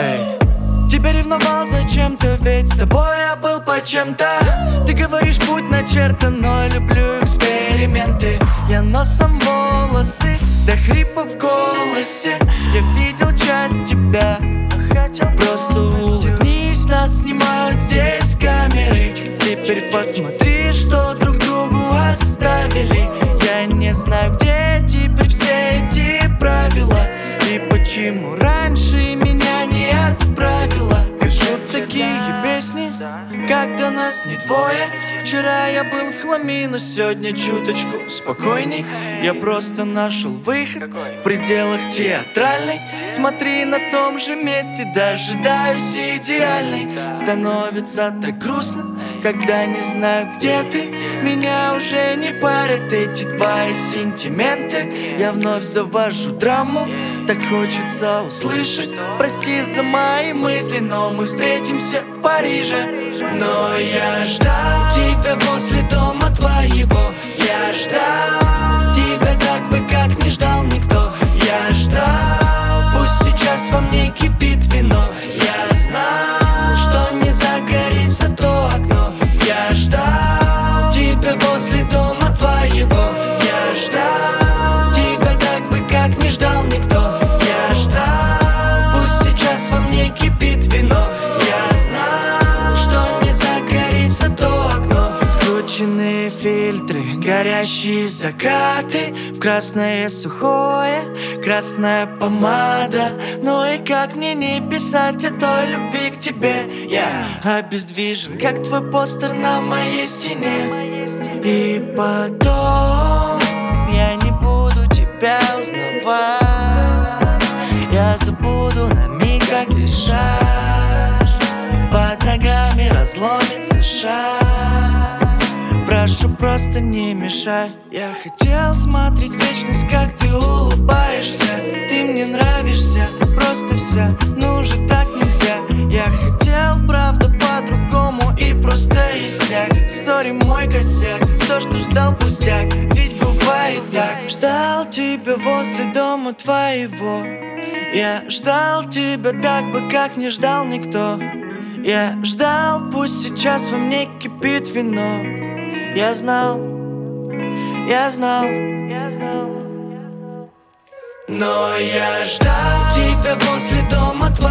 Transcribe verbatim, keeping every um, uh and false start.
Эй. Тебя ревновал зачем-то, ведь с тобой я был по чем-то. Ты говоришь, путь начертан, но люблю эксперименты. Я носом волосы, до хрипа в голосе. Я видел часть тебя, просто улыбнись, нас снимают здесь камеры. Теперь посмотри, что друг другу оставили. Я не знаю, где теперь все эти правила, и почему раньше меня не отправила. Пишу такие песни, когда нас не двое. Вчера я был в хламе, но сегодня чуточку спокойней. Я просто нашел выход в пределах театральной. Смотри, на том же месте дожидаюсь идеальной. Становится так грустно, когда не знаю, где ты. Меня уже не парят эти твои сентименты. Я вновь завожу драму, так хочется услышать: прости за мои мысли, но мы встретимся в Париже. Но я ждал тебя возле дома твоего. Я ждал тебя так бы, как не ждал никто. Я ждал, пусть сейчас во мне кипит вино. Я знал, что не загорится то окно. Я ждал тебя возле дома твоего. Я ждал тебя так бы, как не ждал никто. Я ждал, пусть сейчас во мне кипит вино. Я знал, что не загорится то окно. Скрученные фильтры, горящие закаты, в красное сухое, красная помада. Ну и как мне не писать о той любви к тебе? Я обездвижен, как твой постер на моей стене. И потом я не буду тебя узнавать. Я забуду на миг, как дышать. Под ногами разломится шаг. Прошу, просто не мешай. Я хотел смотреть вечность, как ты улыбаешься. Ты мне нравишься, просто вся, ну уже так нельзя. Я хотел, правда, по-другому и просто иссяк. Сори, мой косяк, то, что ждал пустяк, ведь бывает так. Ждал тебя возле дома твоего. Я ждал тебя так бы, как не ждал никто. Я ждал, пусть сейчас во мне кипит вино. Я знал, я знал, я знал. Но я ждал тебя возле дома твоего.